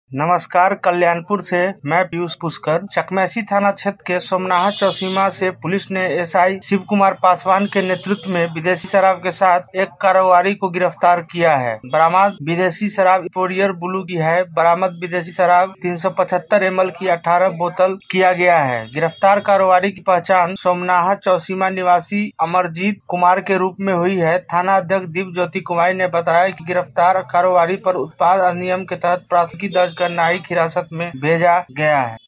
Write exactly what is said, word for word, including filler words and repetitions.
नमस्कार। कल्याणपुर से मैं पीयूष पुष्कर। चकमेसी थाना क्षेत्र के सोमनाहा चौसीमा से पुलिस ने एसआई शिव कुमार पासवान के नेतृत्व में विदेशी शराब के साथ एक कारोबारी को गिरफ्तार किया है। बरामद विदेशी शराब इम्पोरियर ब्लू की है। बरामद विदेशी शराब तीन सौ पचहत्तर एम एल की अठारह बोतल किया गया है। गिरफ्तार कारोबारी की पहचान सोमनाहा चौसीमा निवासी अमरजीत कुमार के रूप में हुई है। थाना अध्यक्ष दीप ज्योति कुमारी ने बताया कि गिरफ्तार कारोबारी पर उत्पाद अधिनियम के तहत प्राथमिकी दर्ज कर न्यायिक हिरासत में भेजा गया है।